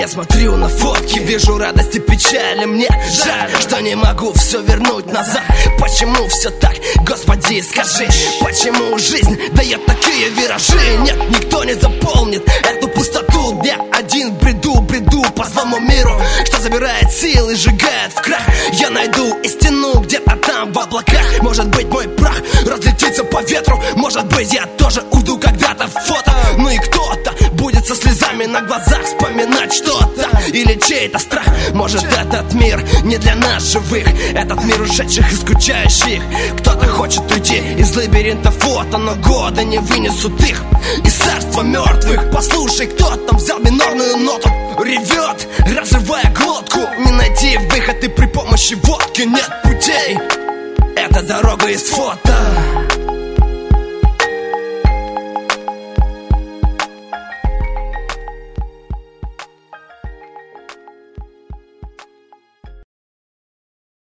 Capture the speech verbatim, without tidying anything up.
Я смотрю на фотки, вижу радость и печаль. Мне жаль, что не могу все вернуть назад. Почему все так, Господи, скажи? Почему жизнь дает такие виражи? Нет, никто не заполнит эту пустоту. Я один бреду, бреду по злому миру, что забирает силы, сжигает в крах. Я найду истину где-то там в облаках. Может быть, мой прах разлетится по ветру. Может быть, я тоже уйду когда-то в фото. Ну и кто-то будет со слезами на глазах вспоминать что-то или чей-то страх. Может, этот мир не для нас живых, этот мир ушедших и скучающих. Кто-то хочет уйти из лабиринта фото, но годы не вынесут их из царства мертвых. Послушай, кто там взял минорную ноту, ревет, разрывая глотку. Не найти выход и при помощи водки нет путей. Это дорога из фото.